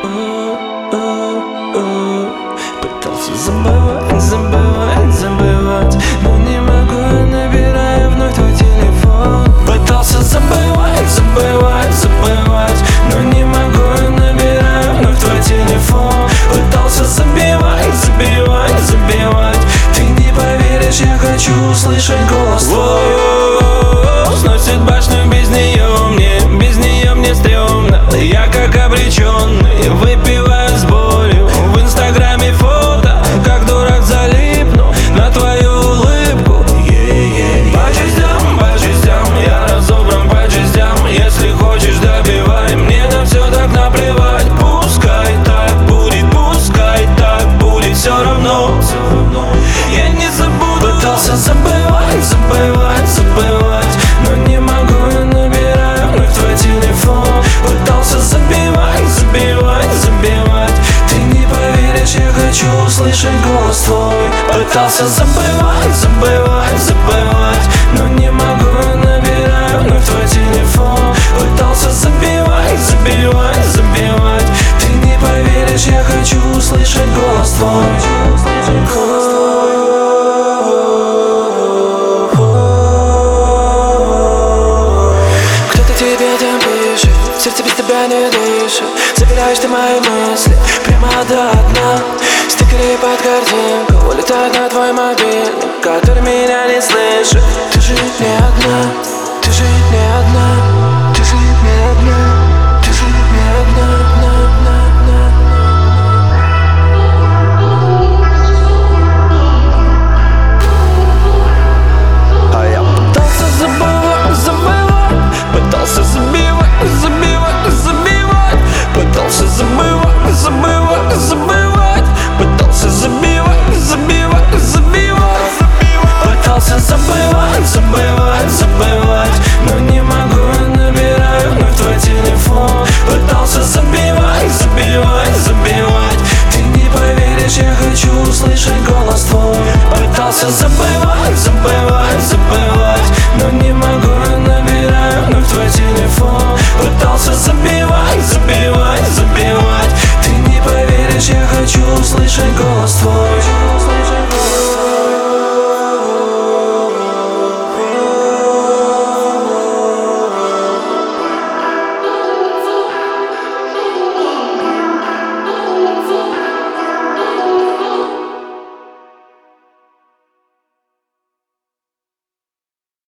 Пытался забывать, забывать, забывать, но не могу, я набираю вновь твой телефон. Пытался забывать, забывать, забывать, но не могу, я набираю вновь твой телефон. Пытался забивать, забивать, забивать, ты не поверишь, я хочу услышать голос твой. Сносит башню без нее мне стрёмно. Я как обреченный, выпиваю с болью. В инстаграме фото, как дурак залипну на твою улыбку. По частям, я разобран по частям. Если хочешь, добивай, мне на все так наплевать. Пускай так будет, все равно. Я не забуду. Пытался забывать, забывать, забывать, но не могу, я набираю вновь твой телефон. Пытался забивать, забивать, забивать, ты не поверишь, я хочу услышать голос твой. Пытался забывать, забывать, забывать, но не могу, я набираю вновь твой телефон. Пытался забивать, забивать, забивать, ты не поверишь, я хочу услышать голос твой. Сердце без тебя не дышит, забираешь ты мои мысли прямо до дна. Стикеры под картинку улетают на твой мобильник, который меня не слышит. Ты же не одна, ты же не одна.